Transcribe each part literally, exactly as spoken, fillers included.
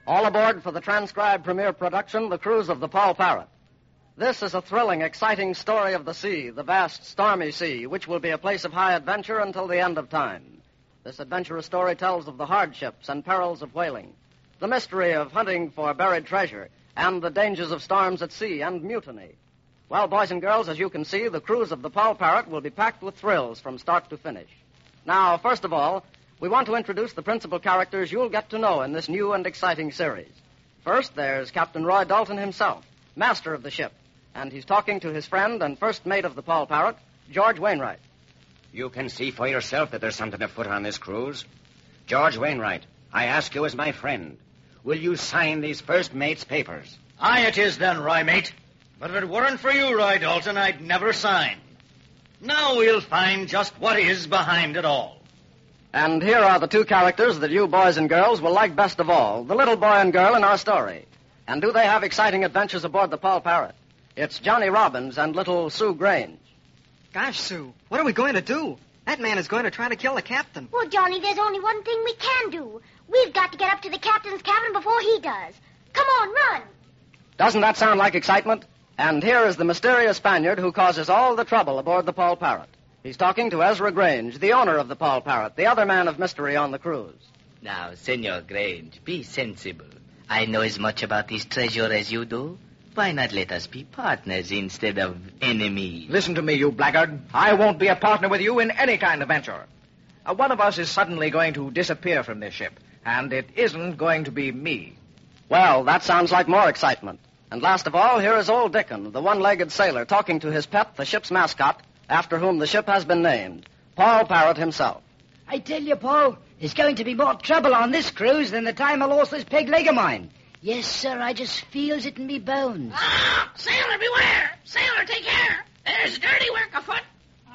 All aboard for the transcribed premiere production, The Cruise of the Paul Parrot. This is a thrilling, exciting story of the sea, the vast, stormy sea, which will be a place of high adventure until the end of time. This adventurous story tells of the hardships and perils of whaling, the mystery of hunting for buried treasure, and the dangers of storms at sea and mutiny. Well, boys and girls, as you can see, The Cruise of the Paul Parrot will be packed with thrills from start to finish. Now, first of all, we want to introduce the principal characters you'll get to know in this new and exciting series. First, there's Captain Roy Dalton himself, master of the ship, and he's talking to his friend and first mate of the Paul Parrot, George Wainwright. You can see for yourself that there's something afoot on this cruise. George Wainwright, I ask you as my friend, will you sign these first mate's papers? Aye, it is then, Roy, mate. But if it weren't for you, Roy Dalton, I'd never sign. Now we'll find just what is behind it all. And here are the two characters that you boys and girls will like best of all, the little boy and girl in our story. And do they have exciting adventures aboard the Paul Parrot? It's Johnny Robbins and little Sue Grange. Gosh, Sue, what are we going to do? That man is going to try to kill the captain. Well, Johnny, there's only one thing we can do. We've got to get up to the captain's cabin before he does. Come on, run. Doesn't that sound like excitement? And here is the mysterious Spaniard who causes all the trouble aboard the Paul Parrot. He's talking to Ezra Grange, the owner of the Paul Parrot, the other man of mystery on the cruise. Now, Senor Grange, be sensible. I know as much about this treasure as you do. Why not let us be partners instead of enemies? Listen to me, you blackguard. I won't be a partner with you in any kind of venture. Uh, one of us is suddenly going to disappear from this ship, and it isn't going to be me. Well, that sounds like more excitement. And last of all, here is old Dickon, the one-legged sailor, talking to his pet, the ship's mascot, after whom the ship has been named, Paul Parrot himself. I tell you, Paul, there's going to be more trouble on this cruise than the time I lost this peg leg of mine. Yes, sir, I just feels it in me bones. Ah, sailor, beware! Sailor, take care! There's dirty work afoot.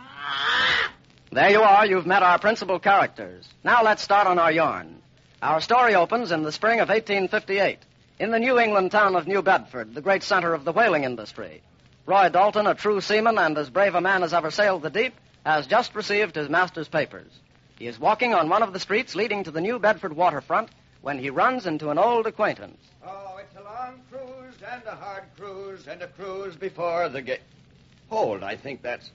Ah. There you are. You've met our principal characters. Now let's start on our yarn. Our story opens in the spring of eighteen fifty-eight. In the New England town of New Bedford, the great center of the whaling industry. Roy Dalton, a true seaman and as brave a man as ever sailed the deep, has just received his master's papers. He is walking on one of the streets leading to the New Bedford waterfront when he runs into an old acquaintance. Oh, it's a long cruise and a hard cruise and a cruise before the gate. Hold, I think that's...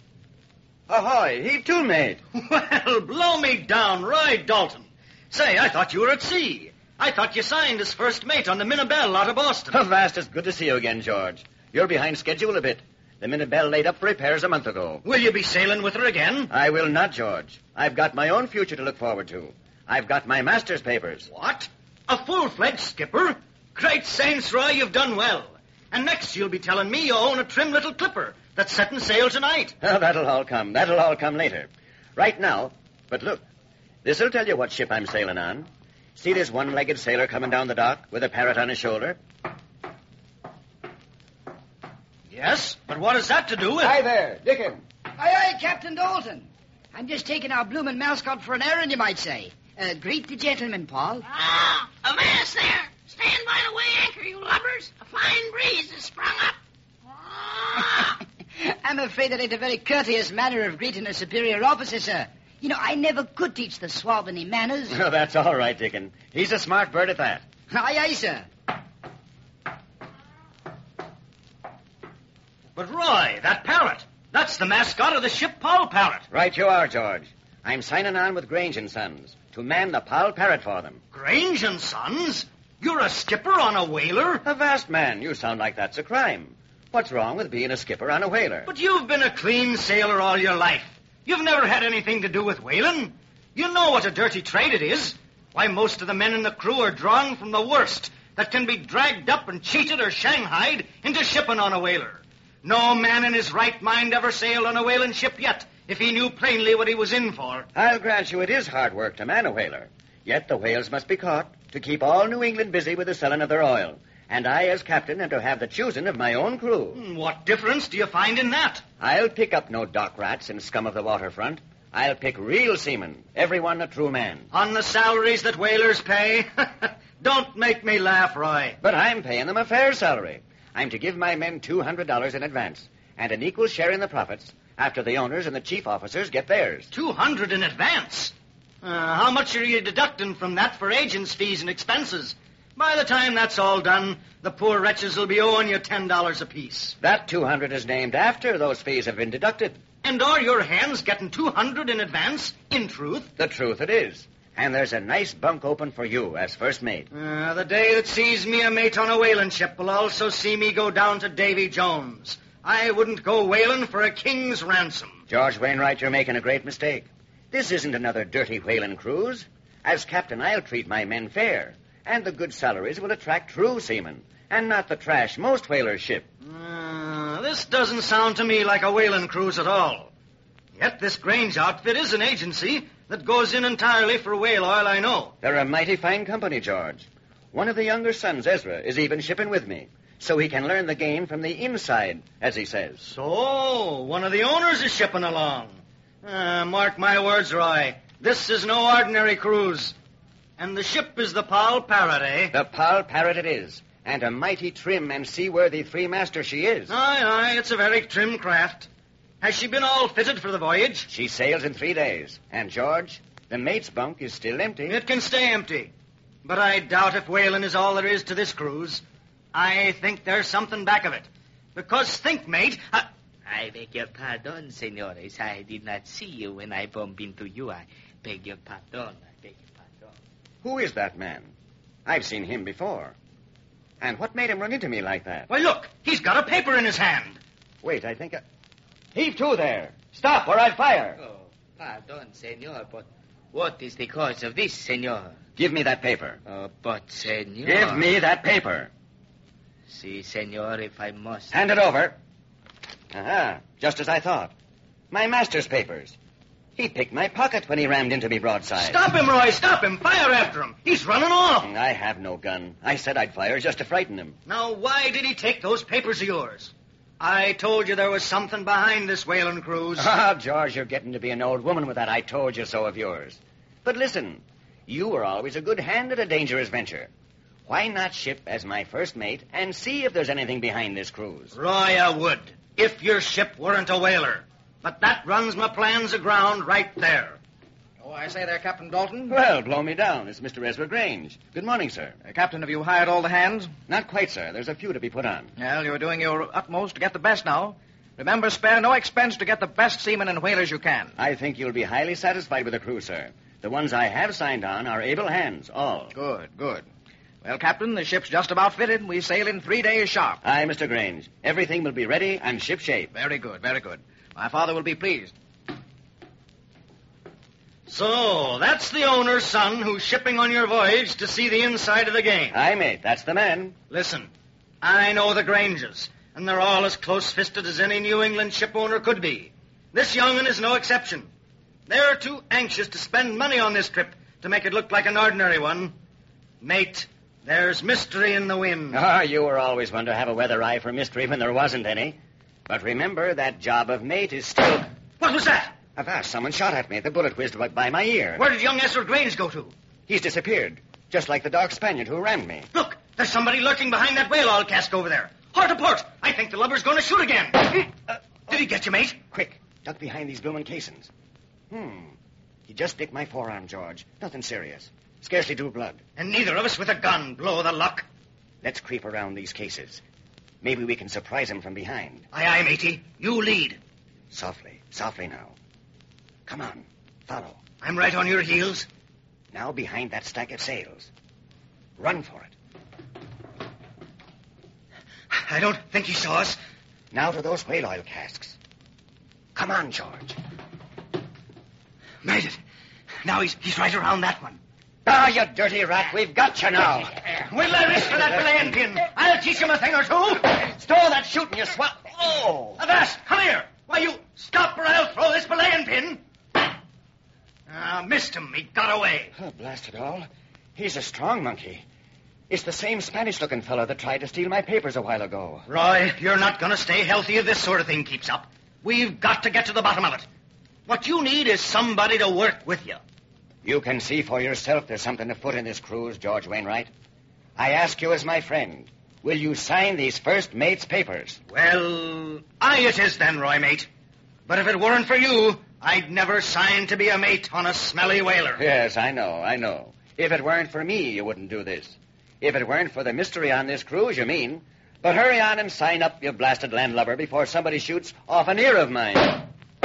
Ahoy, heave to, mate. Well, blow me down, Roy Dalton. Say, I thought you were at sea. I thought you signed as first mate on the Minabelle out of Boston. Avast, it's good to see you again, George. You're behind schedule a bit. The Minabelle laid up for repairs a month ago. Will you be sailing with her again? I will not, George. I've got my own future to look forward to. I've got my master's papers. What? A full-fledged skipper? Great saints, Roy, you've done well. And next you'll be telling me you own a trim little clipper that's setting sail tonight. Oh, that'll all come. That'll all come later. Right now, but look, this'll tell you what ship I'm sailing on. See this one-legged sailor coming down the dock with a parrot on his shoulder? Yes, but what has that to do with... Hi there, Dickon. Aye, aye, Captain Dalton. I'm just taking our bloomin' mascot for an errand, you might say. Uh, greet the gentleman, Paul. Ah, avast there! Stand by the way anchor, you lubbers. A fine breeze has sprung up. Ah. I'm afraid that ain't a very courteous manner of greeting a superior officer, sir. You know, I never could teach the swab any manners. Oh, that's all right, Dickon. He's a smart bird at that. Aye, aye, sir. But, Roy, that parrot, that's the mascot of the ship Paul Parrot. Right you are, George. I'm signing on with Grange and Sons to man the Paul Parrot for them. Grange and Sons? You're a skipper on a whaler? Avast, man. You sound like that's a crime. What's wrong with being a skipper on a whaler? But you've been a clean sailor all your life. You've never had anything to do with whaling. You know what a dirty trade it is. Why, most of the men in the crew are drawn from the worst that can be dragged up and cheated or shanghaied into shipping on a whaler. No man in his right mind ever sailed on a whaling ship yet, if he knew plainly what he was in for. I'll grant you it is hard work to man a whaler. Yet the whales must be caught to keep all New England busy with the selling of their oil. And I, as captain, am to have the choosing of my own crew. What difference do you find in that? I'll pick up no dock rats and scum of the waterfront. I'll pick real seamen, everyone a true man. On the salaries that whalers pay? Don't make me laugh, Roy. But I'm paying them a fair salary. I'm to give my men two hundred dollars in advance, and an equal share in the profits after the owners and the chief officers get theirs. Two hundred in advance? Uh, how much are you deducting from that for agents' fees and expenses? By the time that's all done, the poor wretches will be owing you ten dollars apiece. That two hundred is named after those fees have been deducted. And are your hands getting two hundred in advance, in truth? The truth it is. And there's a nice bunk open for you as first mate. Uh, the day that sees me a mate on a whaling ship will also see me go down to Davy Jones. I wouldn't go whaling for a king's ransom. George Wainwright, you're making a great mistake. This isn't another dirty whaling cruise. As captain, I'll treat my men fair. And the good salaries will attract true seamen, and not the trash most whalers ship. Uh, this doesn't sound to me like a whaling cruise at all. Yet this Grange outfit is an agency that goes in entirely for whale oil, I know. They're a mighty fine company, George. One of the younger sons, Ezra, is even shipping with me, so he can learn the game from the inside, as he says. So, one of the owners is shipping along. Uh, mark my words, Roy. This is no ordinary cruise. And the ship is the Paul Parrot, eh? The Paul Parrot it is. And a mighty trim and seaworthy three-master she is. Aye, aye, it's a very trim craft. Has she been all fitted for the voyage? She sails in three days. And, George, the mate's bunk is still empty. It can stay empty. But I doubt if whaling is all there is to this cruise. I think there's something back of it. Because think, mate... I... I beg your pardon, senores. I did not see you when I bumped into you. I beg your pardon. I beg your pardon. Who is that man? I've seen him before. And what made him run into me like that? Why, look, he's got a paper in his hand. Wait, I think I... Heave to there. Stop or I'll fire. Oh, pardon, senor, but what is the cause of this, senor? Give me that paper. Oh, but, senor... Give me that paper. Si, senor, if I must. Hand it over. Aha, just as I thought. My master's papers. He picked my pocket when he rammed into me broadside. Stop him, Roy, stop him. Fire after him. He's running off. I have no gun. I said I'd fire just to frighten him. Now, why did he take those papers of yours? I told you there was something behind this whaling cruise. Ah, George, you're getting to be an old woman with that I told you so of yours. But listen, you were always a good hand at a dangerous venture. Why not ship as my first mate and see if there's anything behind this cruise? Roy, I would, if your ship weren't a whaler. But that runs my plans aground right there. Oh, I say there, Captain Dalton. Well, blow me down. It's Mister Ezra Grange. Good morning, sir. Uh, Captain, have you hired all the hands? Not quite, sir. There's a few to be put on. Well, you're doing your utmost to get the best now. Remember, spare no expense to get the best seamen and whalers you can. I think you'll be highly satisfied with the crew, sir. The ones I have signed on are able hands, all. Good, good. Well, Captain, the ship's just about fitted. We sail in three days sharp. Aye, Mister Grange. Everything will be ready and shipshape. Very good, very good. My father will be pleased. So, that's the owner's son who's shipping on your voyage to see the inside of the game. Aye, mate, that's the man. Listen, I know the Granges, and they're all as close-fisted as any New England ship owner could be. This young'un is no exception. They're too anxious to spend money on this trip to make it look like an ordinary one. Mate, there's mystery in the wind. Ah, you were always one to have a weather eye for mystery when there wasn't any. But remember, that job of mate is still... What was that? Avast, someone shot at me. The bullet whizzed by my ear. Where did young Ezra Grange go to? He's disappeared, just like the dark Spaniard who rammed me. Look, there's somebody lurking behind that whale oil cask over there. Hard to port. I think the lubber's going to shoot again. uh, did he get you, mate? Quick, duck behind these bloomin' casings. Hmm. He just nicked my forearm, George. Nothing serious. Scarcely drew blood. And neither of us with a gun. Blow the luck. Let's creep around these cases. Maybe we can surprise him from behind. Aye, aye, matey. You lead. Softly, softly now. Come on, follow. I'm right on your heels. Now behind that stack of sails. Run for it. I don't think he saw us. Now to those whale oil casks. Come on, George. Made it. Now he's he's right around that one. Ah, you dirty rat, we've got you now. What'll I risk for that belaying pin? I'll teach him a thing or two. Stow that shooting, you swat. Oh! Avast, come here. Why, you stop or I'll throw this belaying pin. Ah, missed him. He got away. Oh, blast it all. He's a strong monkey. It's the same Spanish-looking fellow that tried to steal my papers a while ago. Roy, you're not going to stay healthy if this sort of thing keeps up. We've got to get to the bottom of it. What you need is somebody to work with you. You can see for yourself there's something afoot in this cruise, George Wainwright. I ask you as my friend, will you sign these first mate's papers? Well, aye it is then, Roy, mate. But if it weren't for you, I'd never sign to be a mate on a smelly whaler. Yes, I know, I know. If it weren't for me, you wouldn't do this. If it weren't for the mystery on this cruise, you mean. But hurry on and sign up, you blasted landlubber, before somebody shoots off an ear of mine.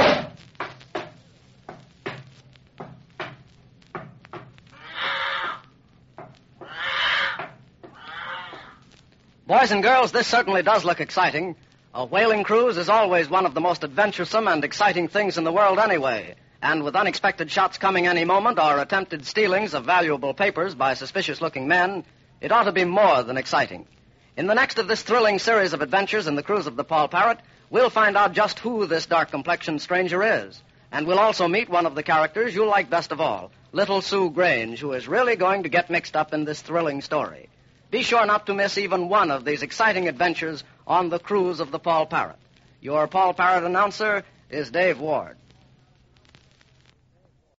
Boys and girls, this certainly does look exciting. A whaling cruise is always one of the most adventuresome and exciting things in the world anyway. And with unexpected shots coming any moment or attempted stealings of valuable papers by suspicious-looking men, it ought to be more than exciting. In the next of this thrilling series of adventures in the cruise of the Paul Parrot, we'll find out just who this dark-complexioned stranger is. And we'll also meet one of the characters you'll like best of all, Little Sue Grange, who is really going to get mixed up in this thrilling story. Be sure not to miss even one of these exciting adventures on the cruise of the Paul Parrot. Your Paul Parrot announcer is Dave Ward.